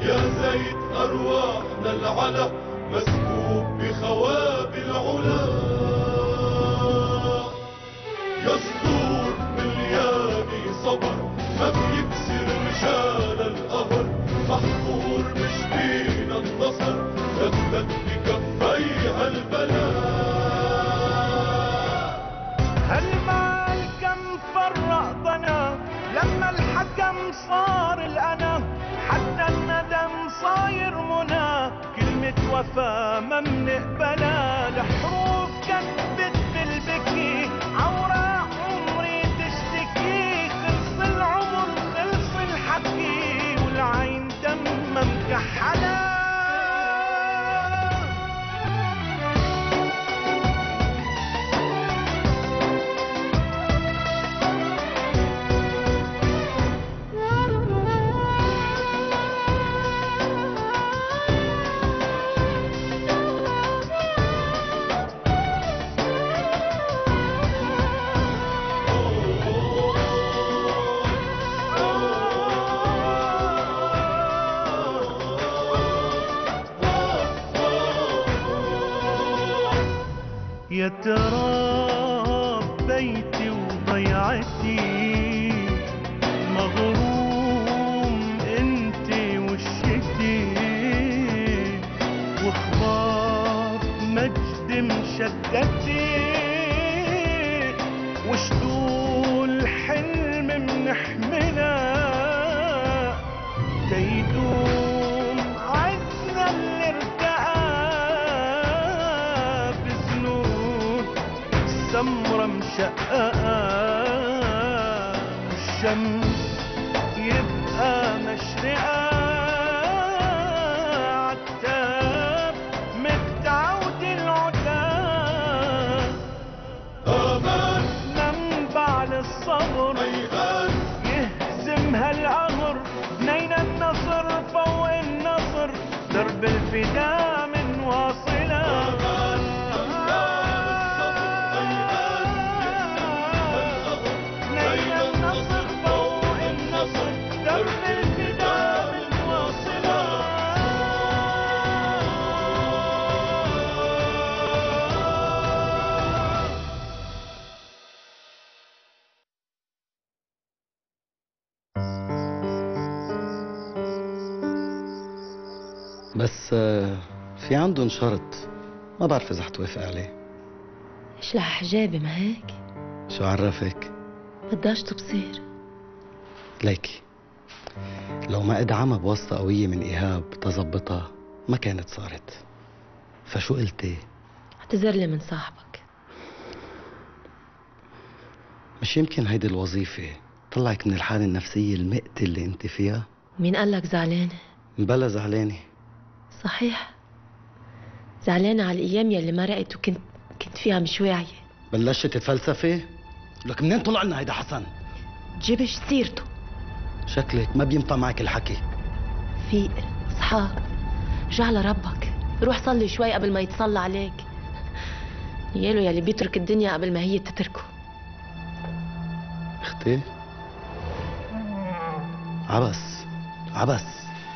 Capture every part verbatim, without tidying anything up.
يا زيت أرواحنا العلا مسكوب بخوابي العلا. يا صدور مليانة صبر ما بيكسر رجال القهر، محفور مش بينا النصر ثبت بكفيها البلاء. هالمال كم فرقتنا لما الحكم صار الأنا، حتى الندم صاير منى، كلمة وفا ما منقبلها. الحروف كتبت بالبكي عوراق عمري تشتكي، خلص العمر خلص الحكي والعين دمها مكحلة. يا ترى بيتي وضيعتي مغروم انتي وشتي، واخبار مجد مشتتي، وشدول حلم منحملها تيدوم عزنا اللي ارتقى سمرة مشققة، والشمس يبقى مشرقة، عتاب متعود العتاب. آمان منبع للصبر يهزم هالقهر، بنينا النصر فوق النصر، درب الفداء من واصلة. بس في عندهم شرط ما بعرف إذا حتوافق عليه. اشلح حجابي ما هيك؟ شو عرفك؟ بداش تبصير ليكي لو ما ادعمها بواسطة قوية من إيهاب تظبطها ما كانت صارت. فشو قلتي؟ اعتذر لي من صاحبك. مش يمكن هيدي الوظيفة طلعك من الحالة النفسية المئتة اللي انت فيها؟ مين قالك زعلانة؟ بلا زعلانة. صحيح زعلانة على الأيام يلي مرقت وكنت كنت فيها مش واعية. بلشت تتفلسفي؟ لك منين طلع لنا هيدا حسن؟ تجيبش سيرته. شكلك ما بينفع معك الحكي. فيق اصحى رجع لربك، روح صلي شوي قبل ما يتصلى عليك. يالو يلي بيترك الدنيا قبل ما هي تتركه. اختي عبس عبس.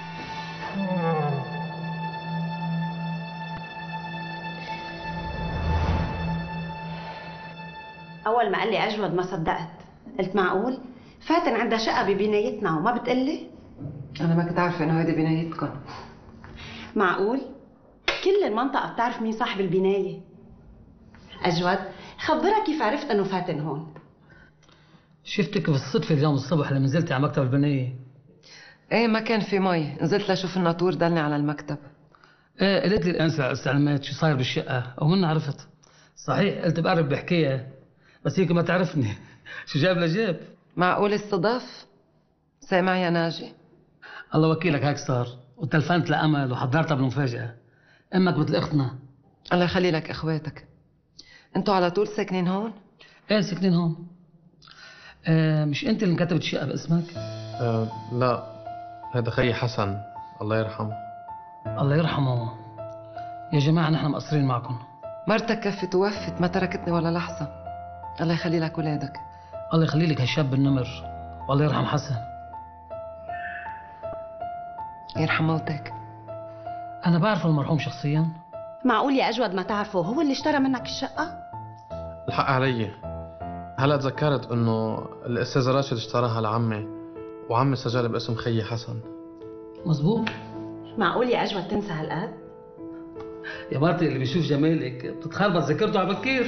أول ما قال لي أجود ما صدقت، قلت معقول؟ فاتن عندها شقة ببنايتنا وما بتقلي؟ أنا ما كنت عارفة إنه هيدي بنايتكم. معقول؟ كل المنطقة بتعرف مين صاحب البناية. أجود خبرها كيف عرفت إنه فاتن هون. شفتك بالصدفة اليوم الصبح لما نزلتي على مكتب البناية. ايه ما كان في مي، نزلت لشوف الناطور دلني على المكتب. ايه قلت لي الانسه استعلمت شو صاير بالشقه ومن عرفت. صحيح قلت بقرب بحكيها بس هيك ما تعرفني. شو جاب لجاب. معقول استضاف؟ سامع يا ناجي؟ الله وكيلك هيك صار، وتلفنت لأمل وحضرتها بالمفاجأة. امك مثل اختنا. الله يخلي لك اخواتك. انتوا على طول ساكنين هون؟ ايه ساكنين هون. آه مش انت اللي كتبت الشقه باسمك؟ آه لا، هذا خيي حسن الله يرحمه. الله يرحمه. يا جماعه نحن مقصرين معكم. مرتك كفت ووفت ما تركتني ولا لحظه. الله يخلي لك اولادك. الله يخلي لك هالشاب النمر والله يرحم حسن. يرحم موتك. أنا بعرف المرحوم شخصيا. معقول يا أجود ما تعرفه هو اللي اشترى منك الشقة؟ الحق علي، هلا تذكرت انه الاستاذ راشد اشتراها لعمي، وعمي سجل باسم خيي حسن. مزبوط. معقول يا أجود تنسى هالقد؟ يا مرتي اللي بيشوف جمالك بتتخربط ذاكرته على بكير.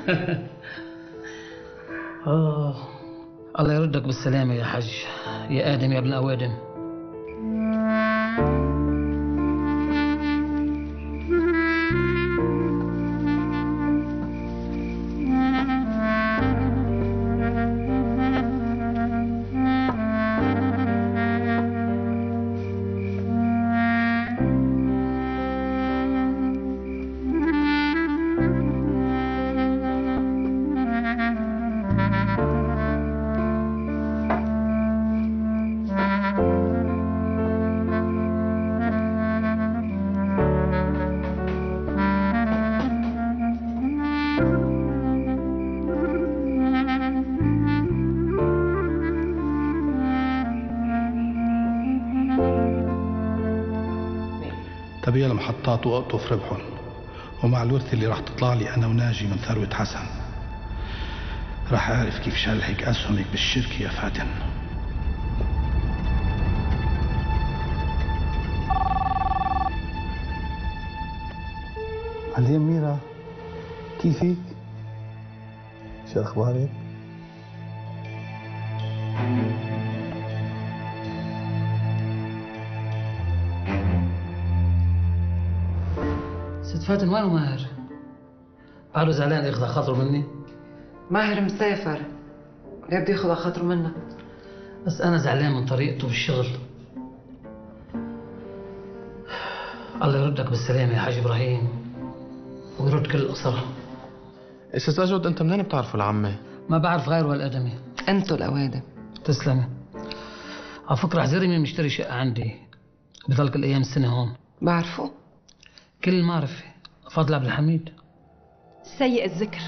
آه الله يردك بالسلامة يا حج، يا آدم يا ابن أوادم. تبيع المحطات واقطف ربحهم، ومع الورثة اللي راح تطلع لي أنا وناجي من ثروة حسن راح أعرف كيف شلحك أسهمك بالشركة يا فاتن. عليم ميرا، كيفك؟ شو أخبارك؟ ست فاتن وينه ماهر؟ بعده زعلان ياخذ خاطره مني؟ ماهر مسافر، ليه بده ياخذ خاطره منك؟ بس أنا زعلان من طريقته بالشغل. الله يردك بالسلامة يا حاج إبراهيم، ويرد كل الأسرة. استاذ أجود، انت منين بتعرفوا لعمي؟ ما بعرف غيره هالأدمي. انتوا الأوادم. تسلمي. على فكرة حزيري مين مشتري شقة عندي بضل كل أيام السنة هون. بعرفه؟ كل المعرفة، فضل عبد الحميد. سيء الذكر.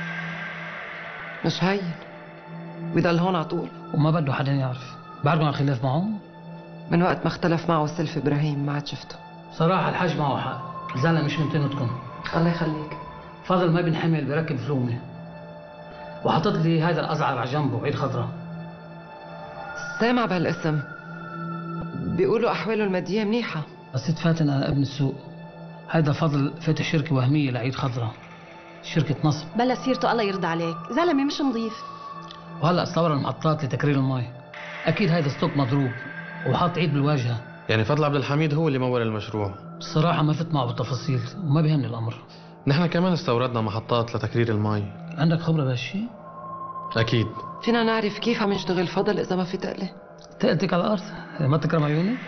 مش هين، بيضل هون على طول. وما بده حدا يعرف. بعرفوا عن خلاف معه؟ من وقت ما اختلف معه سلف إبراهيم ما عاد شفته. صراحة الحاج معه حق، زعلان مش من طينتكم. الله يخليك. فضل ما بنحمل بركب فلومة، وحطت لي هذا الأزعر على جنبه بعيد خضرة. سامع بهالاسم، بيقولوا أحواله المادية منيحة. بس ست فاتن أنا ابن السوق. هيدا فضل فاتح شركة وهمية لعيد خضرة، شركة نصب. بلا سيرته الله يرضى عليك، زلمة مش نظيف. وهلا استورد المحطات لتكرير المي. أكيد هيدا ستوك مضروب وحاط عيد بالواجهة. يعني فضل عبد الحميد هو اللي مول المشروع؟ الصراحة ما فت معه بالتفاصيل وما بيهمني الأمر. نحن كمان استوردنا محطات لتكرير المي. عندك خبرة بهالشي؟ أكيد. فينا نعرف كيف عم يشتغل فضل إذا ما في تقلة؟ تقلتك على الأرض، ما تكرم عيوني.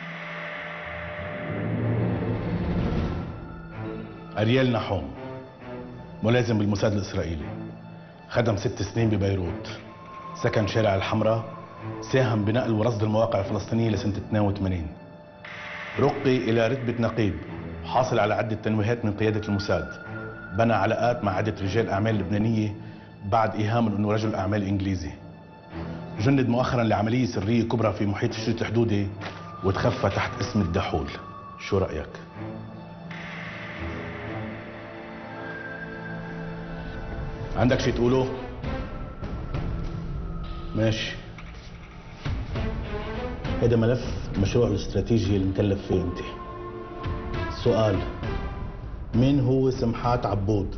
أريال نحوم، ملازم بالموساد الإسرائيلي، خدم ست سنين ببيروت، سكن شارع الحمراء، ساهم بنقل ورصد المواقع الفلسطينية لسنة اثنين وثمانين. رقي إلى رتبة نقيب، حاصل على عدة تنويهات من قيادة الموساد، بنى علاقات مع عدة رجال أعمال لبنانية بعد إيهامه أنه رجل أعمال إنجليزي. جند مؤخرا لعملية سرية كبرى في محيط الشريط الحدودي وتخفى تحت اسم الدحول. شو رأيك؟ عندك شي تقوله؟ ماشي. هذا ملف المشروع الاستراتيجي اللي مكلف فيه انت. السؤال: مين هو سمحات عبود؟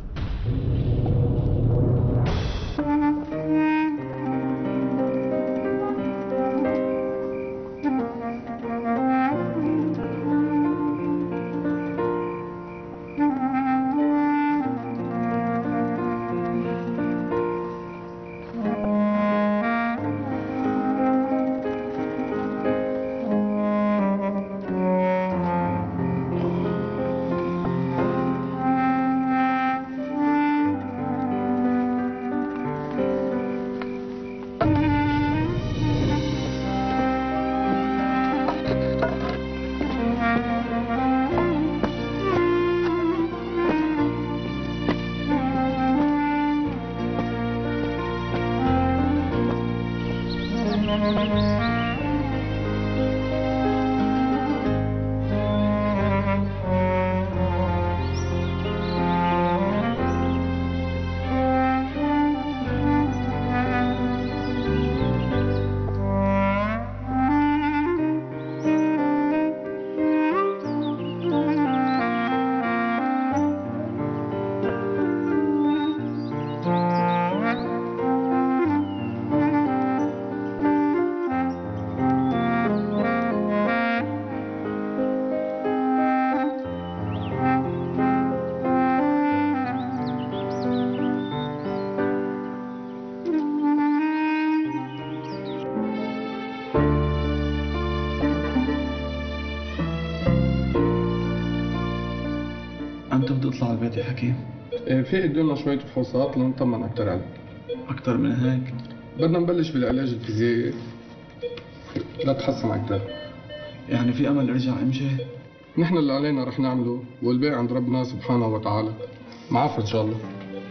انت بدي اطلع على البيت يا حكيم؟ إيه في قدامنا شوية فحوصات لنطمن أكتر عليك. أكتر من هيك؟ بدنا نبلش بالعلاج الفيزيائي لا تحسن أكتر. يعني في أمل أرجع أمشي؟ نحن اللي علينا رح نعمله والباقي عند ربنا سبحانه وتعالى. معافى إن شاء الله.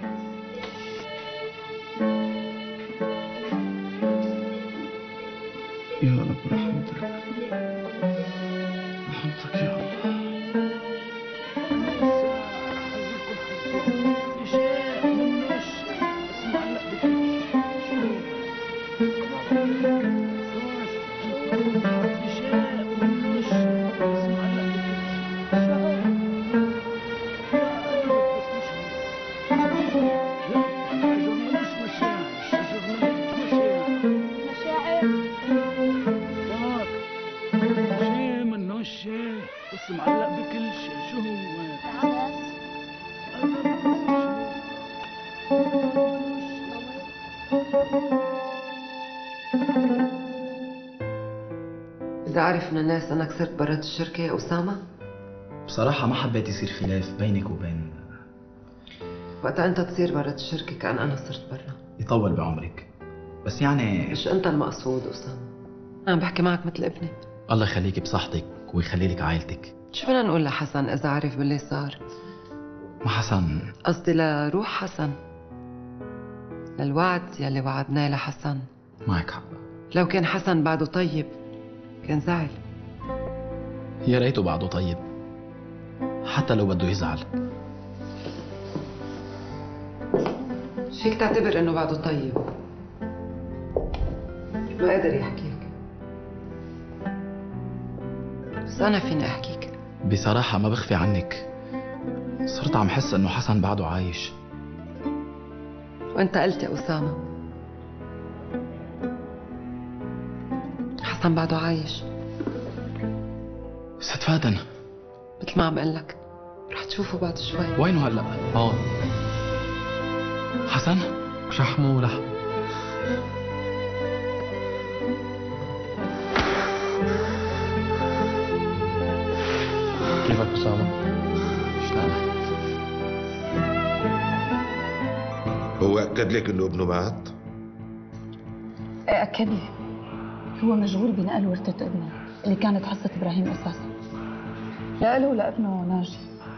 يا رب رحمتك رحمتك يا الله. إذا عرف من الناس أنك صرت برات الشركة يا أسامة؟ بصراحة ما حبيت يصير خلاف بينك وبين. وقتها أنت تصير برات الشركة كأن أنا صرت برا. يطول بعمرك. بس يعني مش أنت المقصود أسامة. أنا بحكي معك مثل ابني. الله يخليك بصحتك ويخلي لك عائلتك. شو بدنا نقول لحسن إذا عرف باللي صار؟ ما حسن. قصدي لروح حسن. للوعد يلي وعدناه لحسن. معك حق. لو كان حسن بعده طيب كان زعل. يا ريته بعده طيب حتى لو بده يزعل. شو فيك تعتبر انه بعده طيب؟ ما قادر يحكيك بس انا فيني احكيك. بصراحة ما بخفي عنك صرت عم حس انه حسن بعده عايش. وانت قلت يا اسامة حسن بعده عايش. ست فاتن مثل ما عم قل لك رح تشوفه بعد شوي. وينه هلا؟ هون. حسن شحمه ولحم. كيفك أسامة؟ شلونك؟ هو أكد لك إنه ابنه مات؟ ايه أكد لي. هو مشغول بنقل ورثة ابنه اللي كانت حصة إبراهيم أساسا. لا له ولا ابنه ناجي.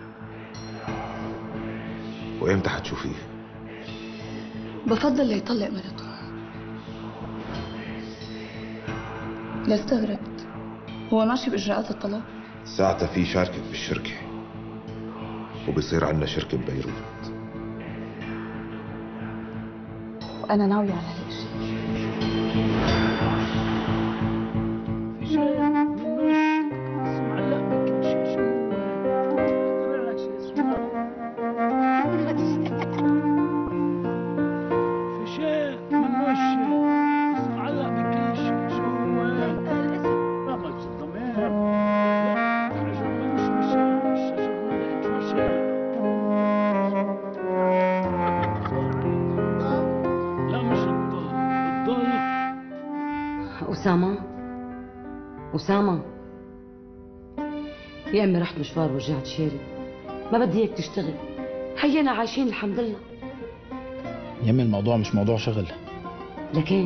وإمتى حتشوفيه؟ بفضل ليطلق مرته. لا استغربت. هو ماشي بإجراءات الطلاق؟ ساعتها في شاركك بالشركة وبصير عنا شركة ببيروت. وأنا ناوية على هالشيء. أسامة أسامة يا أمي رحت مشوار ورجعت شارد. ما بدي إياك تشتغل. هينا عايشين الحمد لله. يمي الموضوع مش موضوع شغل. لكن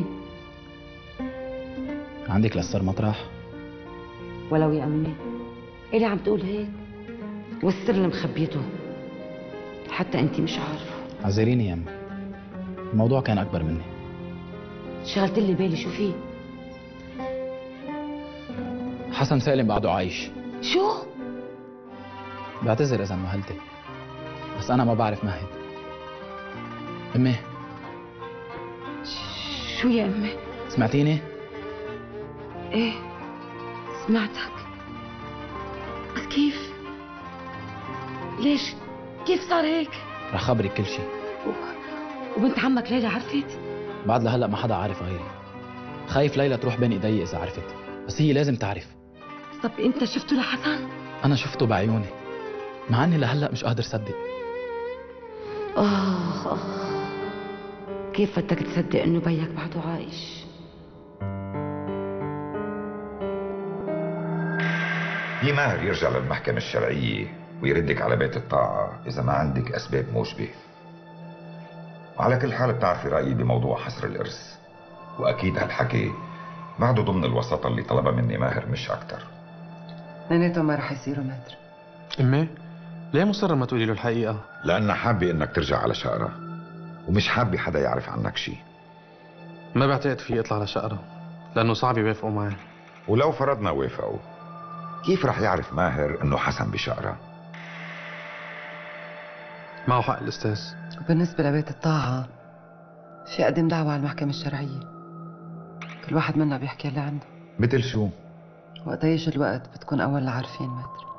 عندك للسر مطرح؟ ولو يا أمي إلي عم تقول هيك والسر اللي مخبيته حتى أنت مش عارفه. عذريني يا أمي الموضوع كان أكبر مني. شغلت لي بالي. شو فيه؟ حسن سالم بعده عايش. شو؟ بعتذر إذا مهلتك بس أنا ما بعرف مهد. أمي شو يا أمي؟ سمعتيني؟ إيه سمعتك. بس كيف؟ ليش؟ كيف صار هيك؟ رح خبرك كل شيء. و... وبنت عمك ليلى عرفت؟ بعد لهلا ما حدا عارف غيري. خايف ليلى تروح بين ايدي اذا عرفت بس هي لازم تعرف. طب انت شفته لحسن؟ انا شفته بعيوني مع اني لهلا مش قادر صدق. آه آه كيف بدك تصدق إنه بيك بعده عايش؟ ديمار يرجع للمحكمة الشرعية ويردك على بيت الطاعة إذا ما عندك أسباب موجبة. وعلى كل حال بتعرفي رأيي بموضوع حصر الإرث، وأكيد هالحكي بعده ضمن الوساطة اللي طلبها مني ماهر مش أكتر. اثنيناتهم ما رح يصيروا متر. امي ليه مصرة ما تقولي له الحقيقة؟ لأنها حابة إنك ترجع على شقرة، ومش حابة حدا يعرف عنك شيء. ما بعتقد في اطلع على شقرة، لأنه صعب يوافقوا معي. ولو فرضنا وافقوا، كيف رح يعرف ماهر إنه حسن بشقرة؟ معه حق الأستاذ. وبالنسبة لبيت الطاعة، في قدم دعوة على المحكمة الشرعية. كل واحد منا بيحكي اللي عنده. مثل شو؟ وقتا يجي الوقت بتكون أول اللي عارفين متر.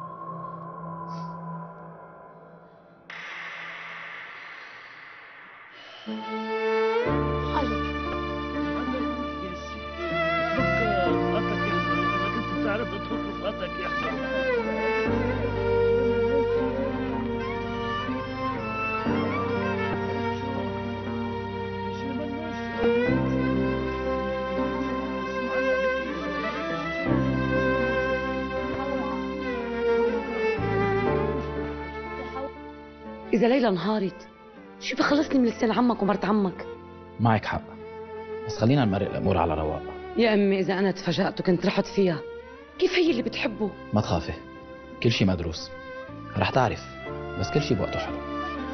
إذا ليلى انهارت شو بخلصني من لسان عمك ومرت عمك؟ معك حق، بس خلينا نمرق الأمور على رواق. يا أمي إذا أنا تفاجأت وكنت رحت فيها، كيف هي اللي بتحبه؟ ما تخافي، كل شيء مدروس، رح تعرف، بس كل شيء بوقته حلو.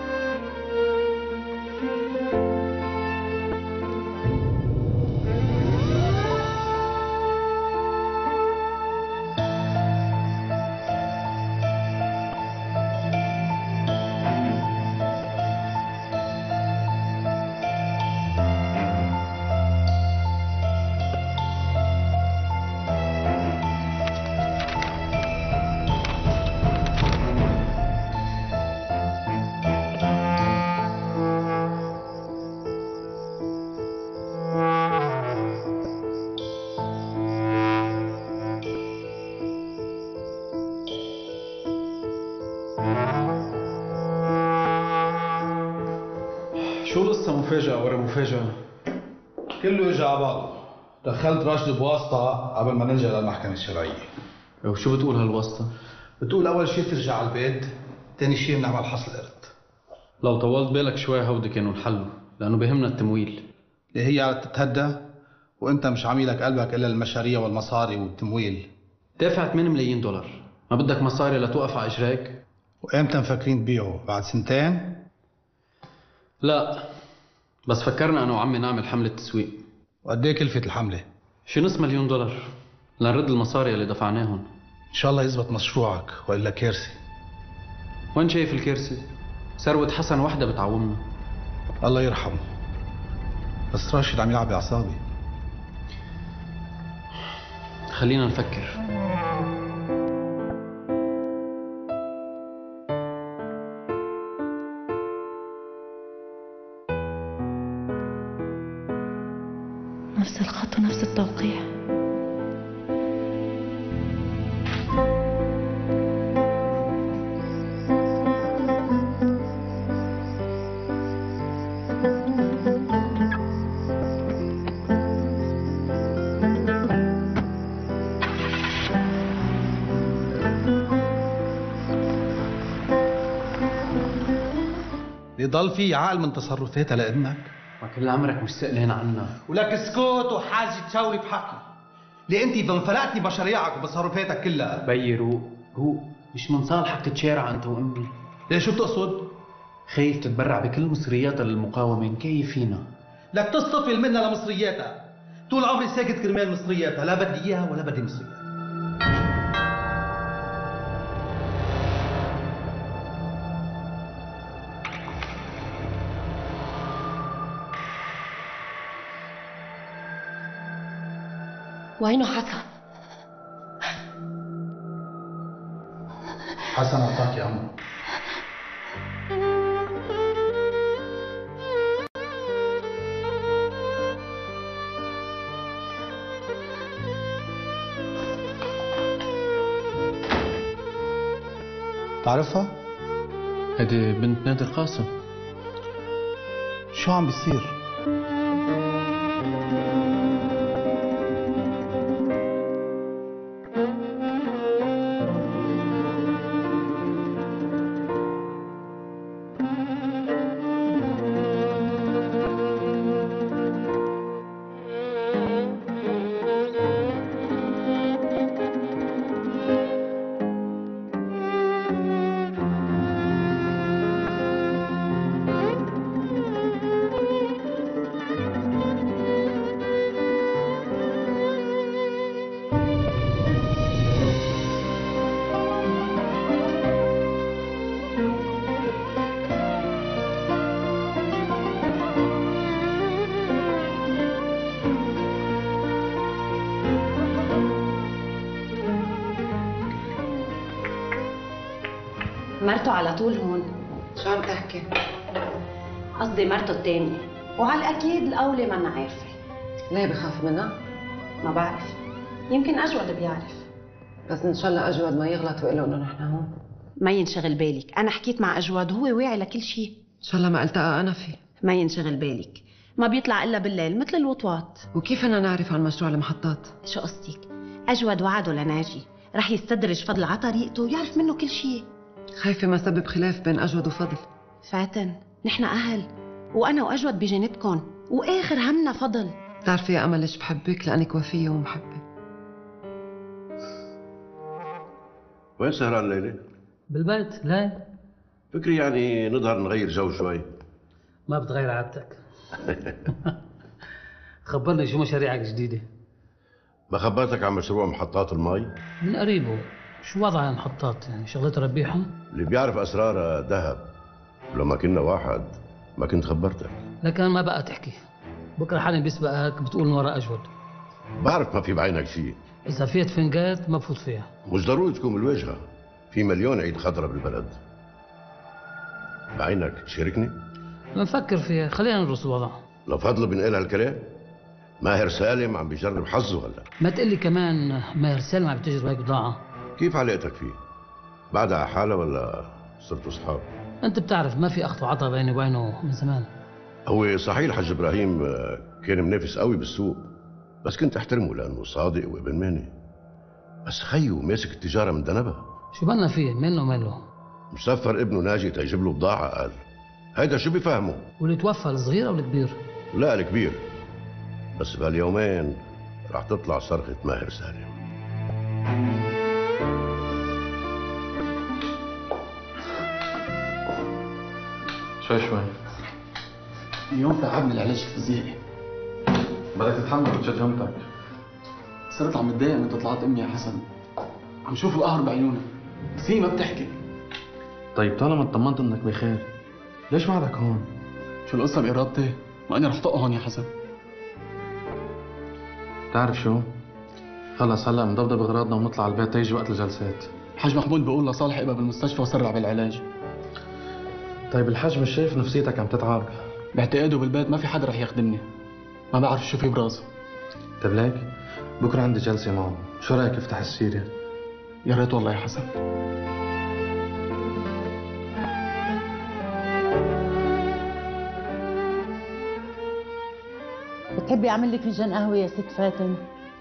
شو القصة مفاجأة ورا مفاجأة؟ كله اجى على بعضه. دخلت راشد بواسطة قبل ما نلجأ للمحكمة الشرعية. وشو بتقول هالواسطة؟ بتقول أول شيء ترجع على البيت، ثاني شيء بنعمل حصل إرث. لو طولت بالك شوي هودي كانوا الحل، لأنه بيهمنا التمويل. اللي هي على تتهدى وأنت مش عميلك قلبك إلا المشاريع والمصاري والتمويل. دافع ثمانية ملايين دولار، ما بدك مصاري لتوقف على إجراك؟ وإمتى مفكرين تبيعوا؟ بعد سنتين؟ لا، بس فكرنا أنا وعمي نعمل حملة تسويق. وقد ايه كلفة الحملة؟ شي نص مليون دولار لنرد المصاري اللي دفعناهم. إن شاء الله يزبط مشروعك وإلا كارثة. وين شايف الكارثة؟ ثروة حسن وحدة بتعومنا. الله يرحمه. بس راشد عم يلعب بأعصابي. خلينا نفكر. نفس الخط ونفس التوقيع. بيضل في عقل من تصرفاتها لابنك؟ ما كل عمرك مش سألين عنا. ولك اسكت وحاجة تشاوري بحكي. ليه انت انفلقتي بمشاريعك وبتصرفاتك كلها؟ بيي روق روق، مش من صالحك تتشارع انت وامي. ليه شو بتقصد؟ خايف تتبرع بكل مصرياتها للمقاومة مكيف فينا. لك تصطفل منها لمصرياتها. طول عمري ساكت كرمال مصرياتها، لا بدي اياها ولا بدي مصرياتها. وينه حسن؟ حسن اعطاك يا عمو. تعرفها؟ هيدي بنت نادر قاسم. شو عم بيصير؟ مرته على طول هون. شو عم تحكي؟ قصدي مرته الثانية، وعلى الأكيد الأولى منا عارفة. ليه بخاف منها؟ ما بعرف، يمكن أجود بيعرف. بس إن شاء الله أجود ما يغلط ويقول له إنه نحن هون. ما ينشغل بالك، أنا حكيت مع أجود هو واعي لكل شيء. إن شاء الله ما التقى أنا فيه. ما ينشغل بالك، ما بيطلع إلا بالليل مثل الوطواط. وكيف بدنا نعرف عن مشروع المحطات؟ شو قصدك؟ أجود وعده لناجي رح يستدرج فضل على طريقته ويعرف منه كل شيء. خايفة ما سبب خلاف بين أجود وفضل. فاتن، نحن أهل، وأنا وأجود بجنتكم، وآخر همنا فضل. بتعرفي يا أمل ليش بحبك؟ لأنك وفية ومحبة. وين سهران ليلى؟ بالبيت. لا فكري يعني نظهر نغير جو شوي. ما بتغير عادتك. خبرني شو مشاريعك الجديدة؟ ما خبرتك عن مشروع محطات المي؟ من قريبه. شو وضع المحطات؟ يعني شغلتها ربيحة؟ اللي بيعرف أسرارها ذهب. ولما كنا واحد ما كنت خبرتك. لكن ما بقى تحكي. بكره حالي بيسبقك بتقول من وراء أجود. بعرف ما في بعينك شيء. إذا فيت فنجات ما بفوت فيها. مش ضروري تكون بالواجهة. في مليون عيد خضرة بالبلد. بعينك تشاركني؟ بنفكر فيها، خلينا ندرس الوضع. لو فضل بنقل هالكلام؟ ماهر سالم عم بيجرب حظه هلا. ما تقلي كمان ماهر سالم عم بتجرب هيك بضاعة. كيف علاقتك فيه؟ بعدها على حالة ولا صرتوا اصحاب؟ انت بتعرف ما في اخذ وعطا بيني وبينه من زمان. هو صحيح الحاج ابراهيم كان منافس قوي بالسوق، بس كنت احترمه لانه صادق وابن ماني. بس خيو ماسك التجارة من دنبها. شو بدنا فيه؟ منه وماله؟ مسفر ابنه ناجي تيجيب له بضاعة قال. هيدا شو بيفهمه؟ واللي توفى الصغير او الكبير؟ لا الكبير. بس بهاليومين رح تطلع صرخة ماهر سالم. شوي شوي. اليوم تعبني العلاج الفيزيائي. بدك تتحمل وتشد جمتك. صرت عم بتضايق من طلعات امي يا حسن. عم شوف القهر بعيونها، بس هي ما بتحكي. طيب طالما اطمنت انك بخير، ليش بعدك هون؟ شو القصة بإرادتي؟ ما أنا رح طق هون يا حسن. بتعرف شو؟ خلص هلا مضبضب اغراضنا ونطلع على البيت تيجي وقت الجلسات. الحاج محمود بقول لصالح ابقى بالمستشفى وسرع بالعلاج. طيب الحاج مش شايف نفسيتك عم تتعب؟ باعتقاده بالبيت ما في حدا رح يخدمني. ما بعرف شو في براسه. طيب ليك بكره عندي جلسه معه، شو رايك افتح السيره؟ يا ريت والله يا حسن. بتحبي اعمل لك فنجان قهوه يا ست فاتن؟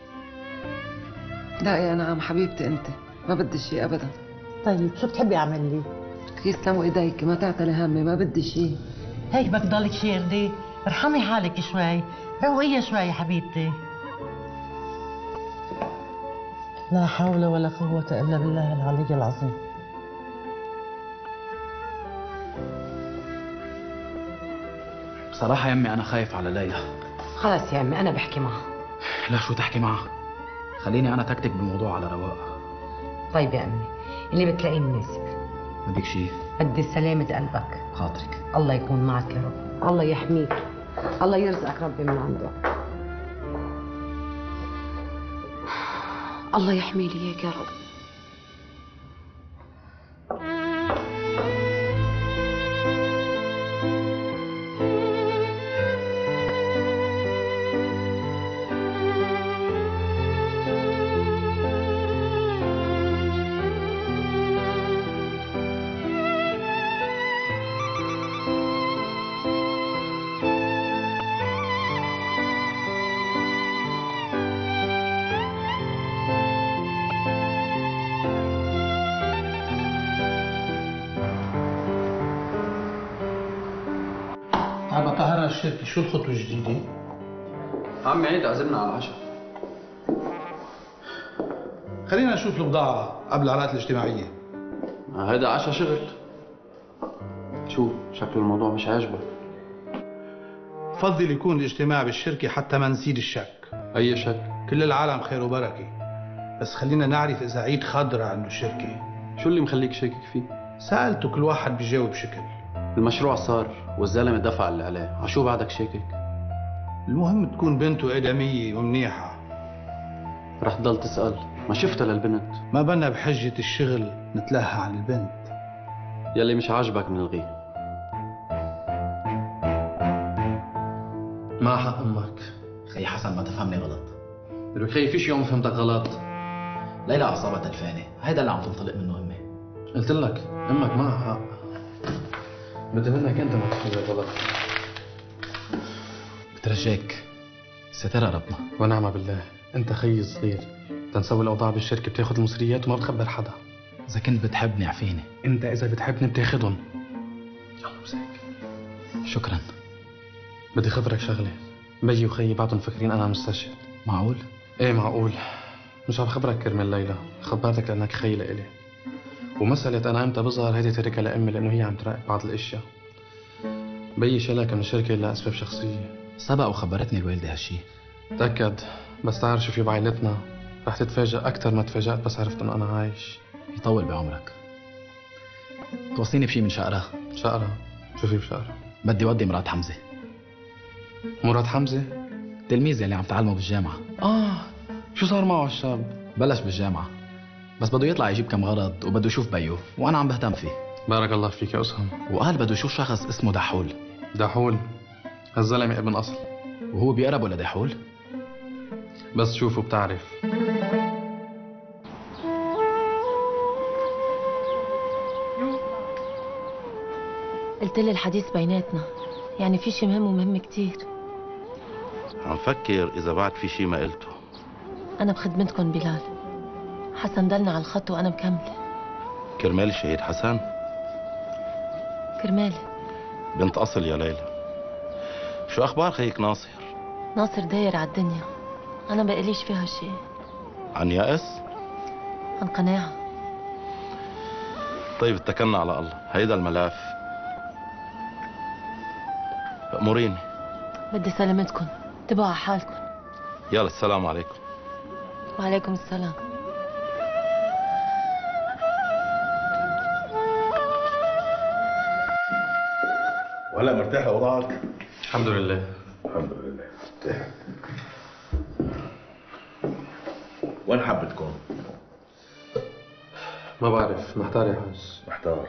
لا يا نعم حبيبتي انت، ما بدي شيء ابدا. طيب شو بتحبي اعمل لي؟ يسلموا ايديك، ما تعتلي همي، ما بدي شيء. هيك بدك ضلك شاردة؟ ارحمي حالك شوي، روقيها شوي يا حبيبتي. لا حول ولا قوة إلا بالله العلي العظيم. بصراحة يا أمي أنا خايف على ليلى. خلص يا أمي أنا بحكي معها. لا شو تحكي معها؟ خليني أنا تكتك بالموضوع على رواق. طيب يا أمي اللي بتلاقيه مناسب. بدك شيء؟ بدي سلامة قلبك. خاطرك. الله يكون معك يا رب، الله يحميك، الله يرزقك ربي من عنده. الله يحمي لي اياك يا رب. عم بقهرها الشركة، شو الخطوة الجديدة؟ عمي عيد عزمنا على العشاء. خلينا نشوف البضاعة قبل العلاقات الاجتماعية. هيدا عشاء شغل. شو شكل الموضوع مش عاجبك؟ بفضل يكون الاجتماع بالشركة حتى ما نزيد الشك. أي شك؟ كل العالم خير وبركة، بس خلينا نعرف إذا عيد خضرة عنده الشركة. شو اللي مخليك شاكك فيه؟ سألته كل واحد بيجاوب بشكل. المشروع صار والزلمة دفع اللي عليه، عشو بعدك شاكك؟ المهم تكون بنته آدمية ومنيحة. رح تضل تسأل، ما شفتها للبنت. ما بدنا بحجة الشغل نتلهى عن البنت. يلي مش عاجبك بنلغيه. مع حق امك. خي حسن ما تفهمني غلط. لك خي فيش يوم فهمتك غلط. ليلى اعصابها تلفانه، هيدا اللي عم تنطلق منه امي. قلت لك امك معها حق. بدي منك انت ما تفهمني غلط. بترجاك سترى ربنا. ونعم بالله، انت خيي صغير تنسوي الاوضاع بالشركه بتاخذ المصريات وما بتخبر حدا. اذا كنت بتحبني اعفيني. انت اذا بتحبني بتاخذهم. يلا مساك. شكرا. بدي خبرك شغله، بيي وخيي بعدهم فاكرين انا مستشهد. معقول؟ ايه معقول. مش عم خبرك كرمال ليلى، خبرتك لانك خي لإلي. ومسألة انا امتى بظهر هيدي تركها لامي لانه هي عم تراقب بعض الاشياء. بيي شالك من الشركه لاسباب شخصيه. سبق وخبرتني الوالده هالشي. تأكد، بس تعرف شو في بعائلتنا رح تتفاجأ أكثر ما تفاجأت بس عرفت إنه أنا عايش. يطول بعمرك. توصيني بشي من شقرة. شقرة؟ شو في بشقرة؟ بدي ودي مراد حمزة. مراد حمزة؟ تلميذي اللي عم تعلمه بالجامعة. آه، شو صار معه الشاب؟ بلش بالجامعة، بس بده يطلع يجيب كم غرض وبده يشوف بيو، وأنا عم بهتم فيه. بارك الله فيك يا أسهم. وقال بده يشوف شخص اسمه دحول. دحول؟ هالزلمة ابن أصل. وهو بيقرب ولا دحول؟ بس شوفه بتعرف. قلت لي الحديث بيناتنا، يعني في شي مهم ومهم كتير. عم فكر إذا بعد في شي ما قلته. أنا بخدمتكم بلال. حسن دلنا على الخط وأنا مكملة. كرمال الشهيد حسن؟ كرمالي. بنت أصل يا ليلى. شو أخبار خيك ناصر؟ ناصر داير على الدنيا، أنا بقليش فيها شيء. عن يأس؟ عن قناعة. طيب اتكلنا على الله، هيدا الملف. أموريني. بدي سلامتكم، انتبهوا على حالكم. يلا السلام عليكم. وعليكم السلام. وهلا مرتاح لوضعك؟ الحمد لله. الحمد لله مرتاح. وين حابب تكون؟ ما بعرف، محتار يا حاج. محتار.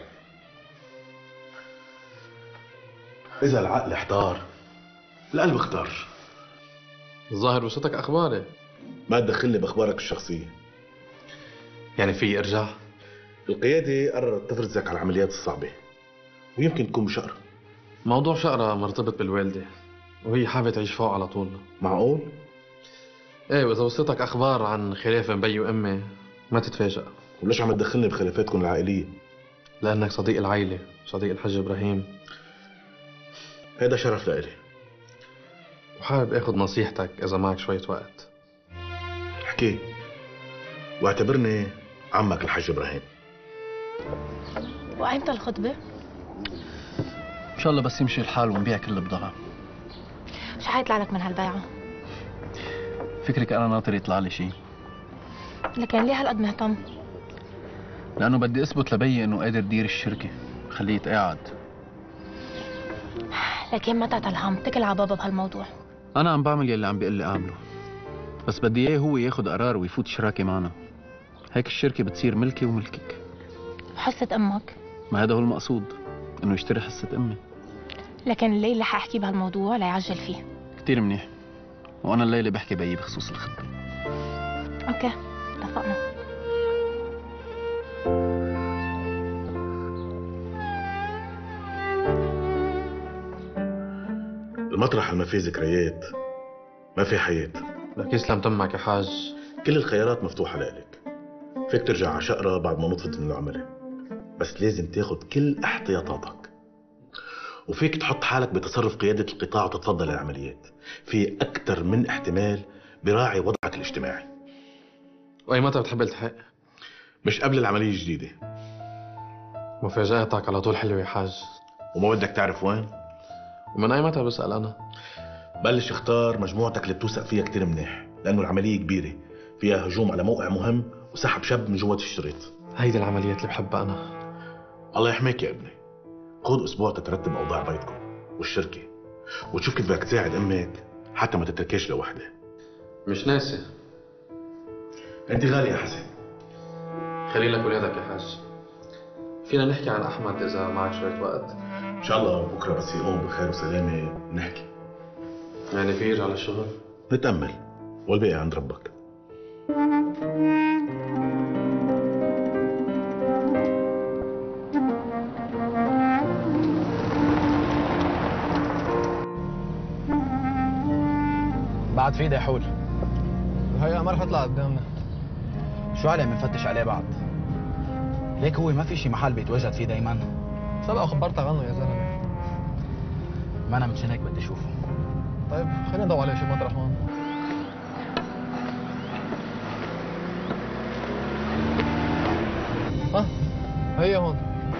إذا العقل احتار القلب اختار. الظاهر وصلتك أخباري. ما تدخلني بأخبارك الشخصية. يعني في ارجع؟ القيادة قررت تفرزك على العمليات الصعبة ويمكن تكون بشقرة. موضوع شقرة مرتبط بالوالدة وهي حابة تعيش فوق على طول. معقول؟ ايه، وإذا وصلتك أخبار عن خلاف بين بي وأمي ما تتفاجأ. وليش عم تدخلني بخلافاتكم العائلية؟ لأنك صديق العائلة، صديق الحاج إبراهيم. هذا شرف لإلي. وحابب آخذ نصيحتك إذا معك شوية وقت. احكي، واعتبرني عمك الحاج إبراهيم. وأيمتى الخطبة؟ إن شاء الله بس يمشي الحال ونبيع كل البضاعة. شو حيطلع لك من هالبيعة؟ فكرك أنا ناطر يطلع لي شيء. لكن ليه هالقد مهتم؟ لأنه بدي أثبت لبيي إنه قادر يدير الشركة، خليه يتقاعد. لكن ما تعتلهم، اتكل على بابا بهالموضوع. أنا عم بعمل يلي عم بيقول لي أعمله، بس بدي إياه هو ياخد قرار ويفوت شراكة معنا. هيك الشركة بتصير ملكي وملكك. وحصة أمك؟ ما هذا هو المقصود، إنه يشتري حصة أمي. لكن الليلة حأحكي بهالموضوع ليعجل فيه. كتير منيح، وأنا الليلة بحكي بيي بخصوص الخطة. أوكي، اتفقنا. المطرح اللي ما فيه ذكريات ما في حياة. لك يسلم تمك يا حاج. كل الخيارات مفتوحة لإلك. فيك ترجع على شقرة بعد ما نطفت من العملة، بس لازم تاخد كل احتياطاتك. وفيك تحط حالك بتصرف قيادة القطاع وتتفضل العمليات. في أكثر من احتمال براعي وضعك الاجتماعي. وأي متى بتحب التحق؟ مش قبل العملية الجديدة. مفاجأتك على طول حلوة يا حاج. وما بدك تعرف وين؟ ومن أي متى بسأل أنا؟ بلش اختار مجموعتك اللي بتوثق فيها كتير منيح، لأنه العملية كبيرة فيها هجوم على موقع مهم وسحب شاب من جوات الشريط. هيدي العمليات اللي بحبها أنا. الله يحميك يا ابني. خذ أسبوع تترتب أوضاع بيتكم والشركة وتشوف كيف بدك تساعد أمك حتى ما تتركيش لوحدة. مش ناسي. أنت غالي يا حسن. خلي لك ولادك يا حاج. فينا نحكي عن احمد اذا معك شويه وقت؟ ان شاء الله بكره بس يقوم بخير وسلامه نحكي. يعني في يرجع للشغل؟ نتامل والباقي عند ربك. بعد في دحول. الهيئة ما رح تطلع قدامنا. شو عليه بنفتش عليه بعد؟ ليك هو ما في شي محل بيتواجد فيه دايما؟ سبق وخبرتك عنه يا زلمة. ما انا مشان هيك بدي اشوفه. طيب خلينا ندور عليه شي مطرح هون. ها هي هون.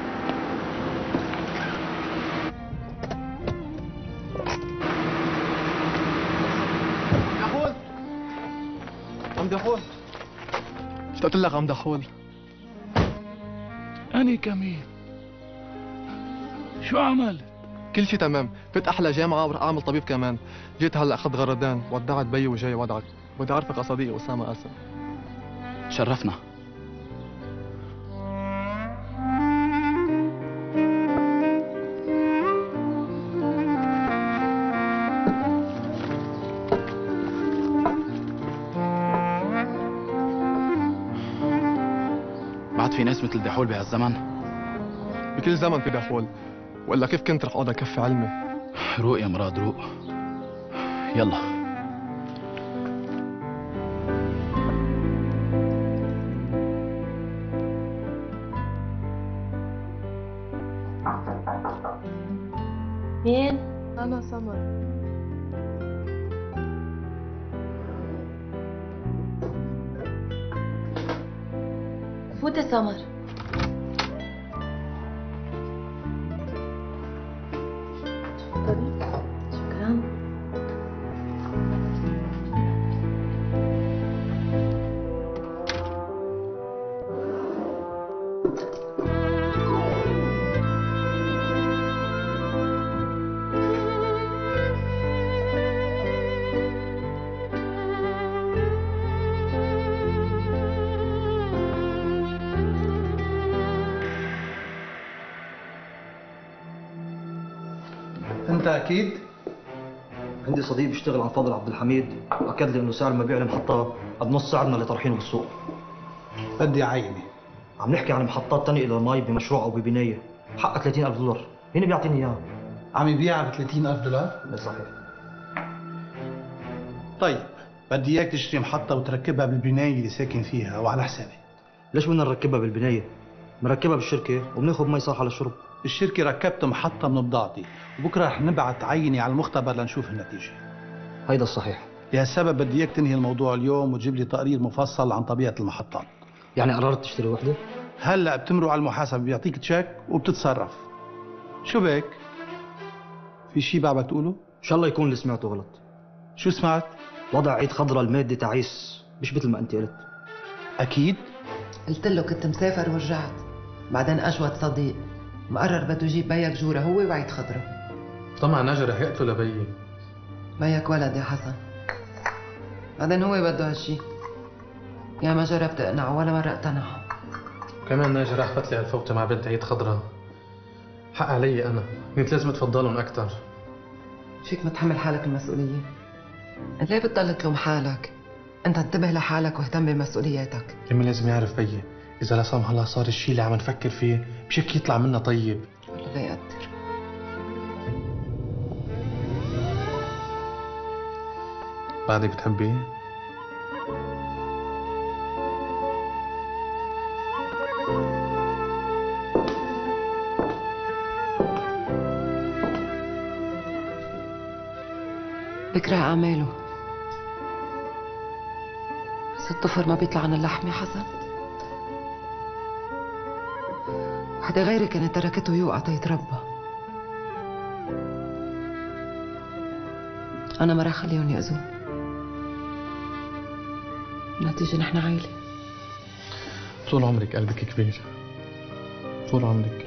دحول عم دحول، اشتقت لك عم دحول. أني كمين شو عملت؟ كل شيء تمام، فت احلى جامعه ورح اعمل طبيب كمان. جيت هلا اخذت غردان، ودعت بيي وجاي ودعك. بدي اعرفك على صديقي اسامه قاسم. شرفنا. بعد في ناس مثل دحول بهالزمن؟ بكل زمن في دحول، وإلا كيف كنت رح اقعد اكفي علمي؟ روق يا مراد روق. يلا. مين؟ أنا سمر. فوتي سمر. شكرا. انت اكيد؟ عندي صديق بيشتغل عند فاضل عبد الحميد، اكد لي انه سعر المبيع المحطه بنص سعرنا اللي طرحينه بالسوق. بدي عيني. عم نحكي عن محطات تنقل المي بمشروع او ببنايه، حقها ثلاثين ألف دولار، مين بيعطيني اياها؟ عم يبيعها ب ثلاثين ألف دولار؟ صحيح. طيب بدي اياك تشتري محطه وتركبها بالبنايه اللي ساكن فيها وعلى حسابي. ليش بدنا نركبها بالبنايه؟ بنركبها بالشركه وبناخذ مي صالحه للشرب. الشركه ركبت محطه من بضاعتي، وبكره رح نبعت عينه على المختبر لنشوف النتيجه. هيدا الصحيح. لهالسبب بدي اياك تنهي الموضوع اليوم وتجيب لي تقرير مفصل عن طبيعه المحطات. يعني قررت تشتري وحده؟ هلا بتمرق على المحاسب بيعطيك تشيك وبتتصرف. شو بك؟ في شيء بعدك تقوله؟ ان شاء الله يكون اللي سمعته غلط. شو سمعت؟ وضع عيد خضراء المادة تعيس، مش مثل ما انت قلت. اكيد؟ قلت له كنت مسافر ورجعت، بعدين اجود صديق مقرر بده يجيب بيك جوره هو وعيد خضراء. طمع ناجي رح يقتل بيي. بيك ولد يا حسن، بعدين هو بده هالشي. يا ما جربت اقنعه ولا مرة اقتنع. كمان ناجي راح فتلي هالفوتة مع بنت عيد خضراء. حق علي انا، كنت لازم اتفضلهم اكثر. فيك متحمل حالك المسؤولية؟ ليه بتضل تلوم حالك؟ انت انتبه لحالك واهتم بمسؤولياتك. يمي لازم يعرف بيي، اذا لا سمح الله صار الشيء اللي عم نفكر فيه بشك يطلع منا طيب. لا يقدر. بعدك بتحبيه؟ بكره اعماله، بس الطفل ما بيطلع عن اللحم يا حسن. وحدة غيري كانت تركته يوقع تيتربى. انا ما رح خليهم يأذوه. النتيجة نحن عائلة. طول عمرك قلبك كبير، طول عمرك.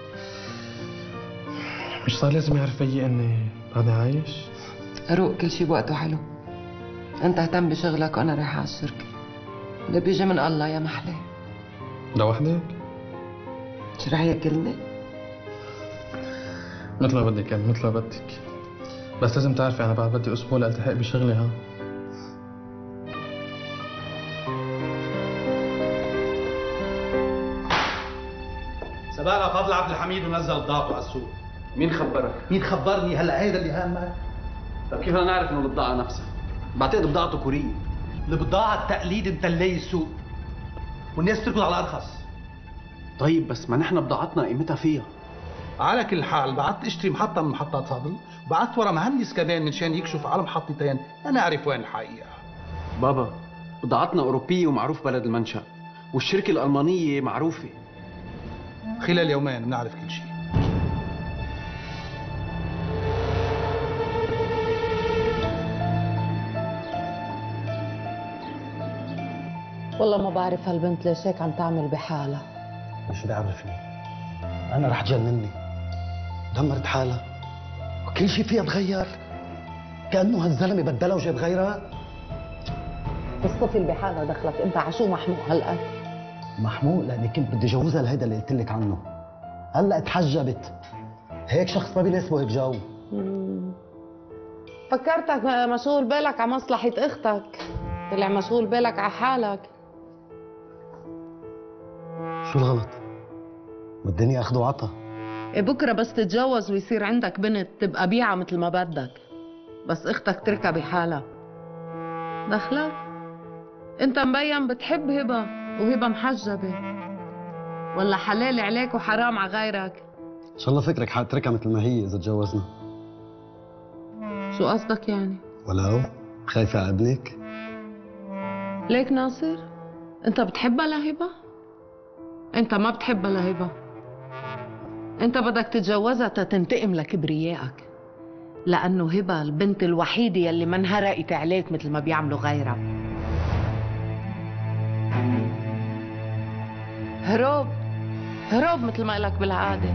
مش صار لازم يعرف بيي اني بعدني عايش؟ روق، كل شي بوقته حلو. انت اهتم بشغلك وانا رايحة على الشركة. اللي بيجي من الله يا محلى. لوحدك؟ شو رأيك كلمة؟ مثل ما بدك يعني مثل ما بدك، بس لازم تعرفي انا بعد بدي اسبوع لالتحق بشغلي. ها سبقنا فضل عبد الحميد ونزل بضاعته على السوق. مين خبرك؟ مين خبرني؟ هلا هيدا اللي هامك؟ طب كيف بدنا نعرف انه البضاعة نفسها؟ بعتقد بضاعته كورية. البضاعة التقليد متلي السوق والناس بتركض على الأرخص. طيب بس ما نحن بضاعتنا قيمتها فيها. على كل حال بعت اشتري محطة من محطات فاضل، بعت ورا مهندس كمان منشان يكشف على محطتين أنا أعرف وين الحقيقة. بابا بضاعتنا أوروبية ومعروف بلد المنشأ، والشركة الألمانية معروفة. خلال يومين بنعرف كل شيء. والله ما بعرف هالبنت ليش هيك عم تعمل بحالها. مش بيعرفني، أنا رح تجنني. دمرت حالها وكل شيء فيها تغير، كأنه هالزلمة بدلها وجاب غيرها. تصطفل بحالها دخلك أنت عشو محموق هالقد؟ محموق لأني كنت بدي جوزها لهيدا اللي قلت لك عنه. هلا اتحجبت. هيك شخص ما بيناسبه هيك جو. مم. فكرتك مشغول بالك على مصلحة أختك، طلع مشغول بالك على حالك. شو الغلط؟ ما الدنيا أخذ وعطا. إيه بكرة بس تتجوز ويصير عندك بنت تبقى بيعة مثل ما بدك، بس أختك تركها بحالها. دخلك؟ أنت مبين بتحب هبة وهبة محجبة، ولا حلال عليك وحرام على غيرك؟ إن شاء الله فكرك حاتركها مثل ما هي إذا تجوزنا. شو قصدك يعني؟ ولو خايفة على ابنك؟ ليك ناصر؟ أنت بتحبها لهبة؟ أنت ما بتحبها لهبة. أنت بدك تتجوزها تنتقم لكبريائك، لأنه هبة البنت الوحيدة يلي ما انهرقت عليك مثل ما بيعملوا غيرها. هروب هروب مثل ما قلك بالعادة.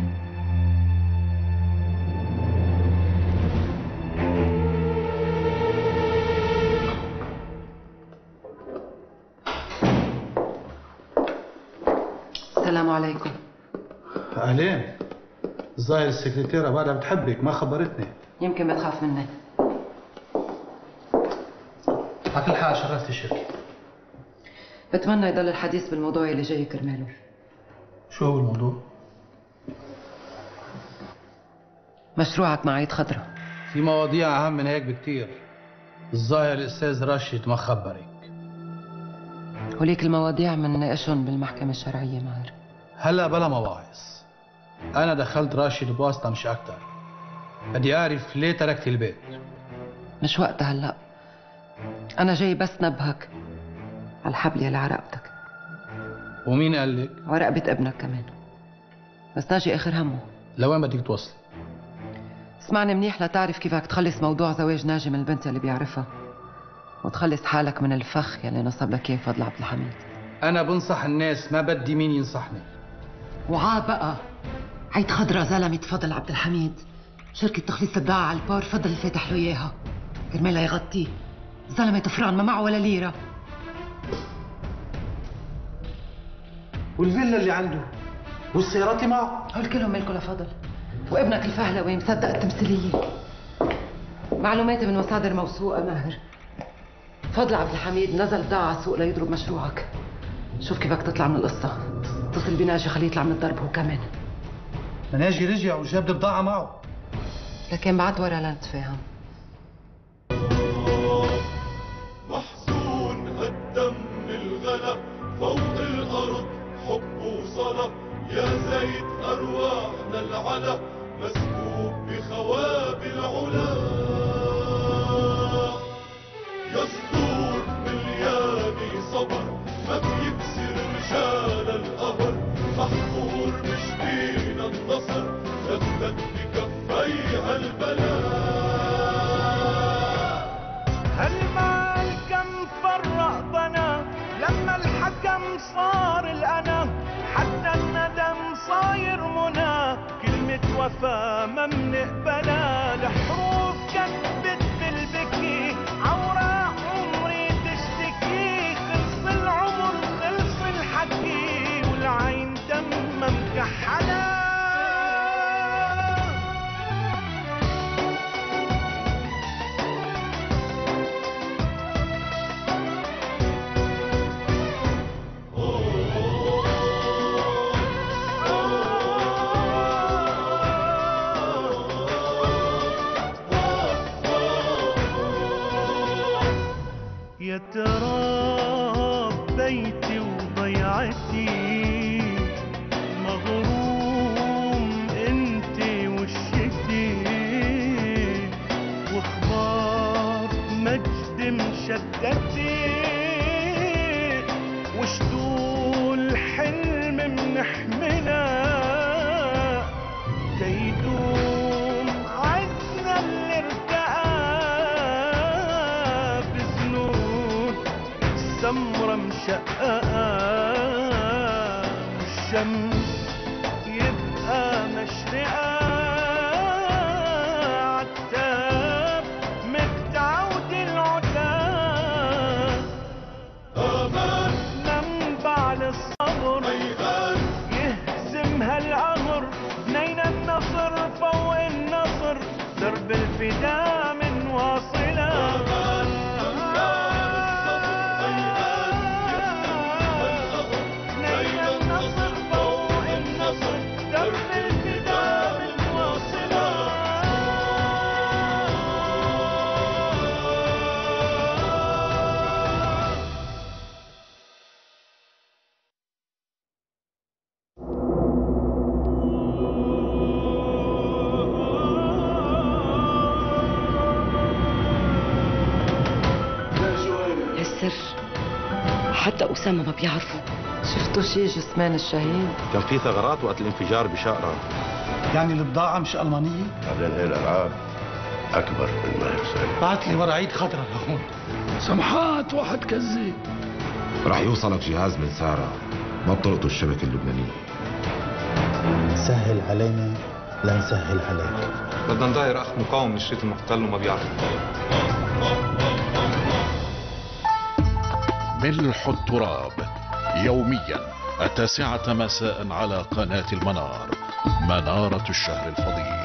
السلام عليكم. أهلين. الظاهر السكرتيرة بعدها بتحبك، ما خبرتني. يمكن بتخاف مني. على كل حال شرفت الشركة. بتمنى يضل الحديث بالموضوع اللي جاي كرماله. شو هو الموضوع؟ مشروعك مع عيد خضرة. في مواضيع أهم من هيك بكتير. الظاهر الأستاذ راشد ما خبرك. وليك المواضيع بنناقشهم بالمحكمة الشرعية ماهر. هلا بلا مواعظ. أنا دخلت راشد بواسطة مش أكتر. بدي أعرف ليه تركت البيت. مش وقتها هلا. أنا جاي بس نبهك على الحبل يلي على رقبتك. ومين قال لك؟ ورقبة ابنك كمان. بس ناجي آخر همه. لوين بدك توصلي؟ اسمعني منيح لتعرف كيف بدك تخلص موضوع زواج ناجي من البنت اللي بيعرفها، وتخلص حالك من الفخ يلي نصب لك اياه فضل عبد الحميد. أنا بنصح الناس، ما بدي مين ينصحني. وعاد بقى عيد خضرة زلمة فضل عبد الحميد، شركة تخليص البضاعة على البار فضل فاتح له إياها كرمالها يغطيه. زلمة طفران ما معه ولا ليرة. والفيلا اللي عنده والسيارات اللي معه هول كلهم ملكه لفضل، وابنك الفهلوي مصدق التمثيلية. معلوماتي من مصادر موثوقة ماهر. فضل عبد الحميد نزل بضاعة على السوق ليضرب مشروعك. شوف كيف بدك تطلع من القصة. اتصل بناجي خليه يطلع من الضرب هو كمان. ناجي رجع وجاب البضاعة معه، لكن بعد ورا لنتفاهم. محزون هالدم الغلا فوق الأرض حب وصلى يا زيت أرواحنا العلا مسكوب بخواب العلا يصدور ملياني صبر ما بيكسر رجال القهر محفور مش بينا النصر لفت بكفيها البلاء. هالمال كم فرق بنا لما الحكم صار الأنا، حتى الندم صاير منى كلمة وفا ما منقبلها. الحروف كتبت بالبكي عوراق عمري تشتكي، خلص العمر خلص الحكي والعين دمها مكحل نحمنا كيدوم عزنا اللي ارتقى بذنوب السمرة مشققة والشمس يبقى مشرقة عتاب متعود العتاب أمان منبع للصبر يهزم هالقمر بنينا النصر فوق النصر درب الفداء من واصلة بنينا النصر فوق النصر درب الفداء من واصلة السر حتى أسامة ما بيعرفوا. شفتوا شي جسمان الشهيد؟ كان في ثغرات وقت الانفجار بشقرة. يعني البضاعة مش ألمانية؟ بعدين هي الألعاب أكبر من ما هي سهلة. بعت لي ورقة خضراء لهون. سمحات واحد كذب. رح يوصلك جهاز من سارة ما بطرقته الشبكة اللبنانية. سهل علينا لنسهل عليك. بدنا نداير أخ مقاوم من الشريط المحتل وما بيعرف. ملح التراب يوميا التاسعة مساء على قناة المنار، منارة الشهر الفضيل.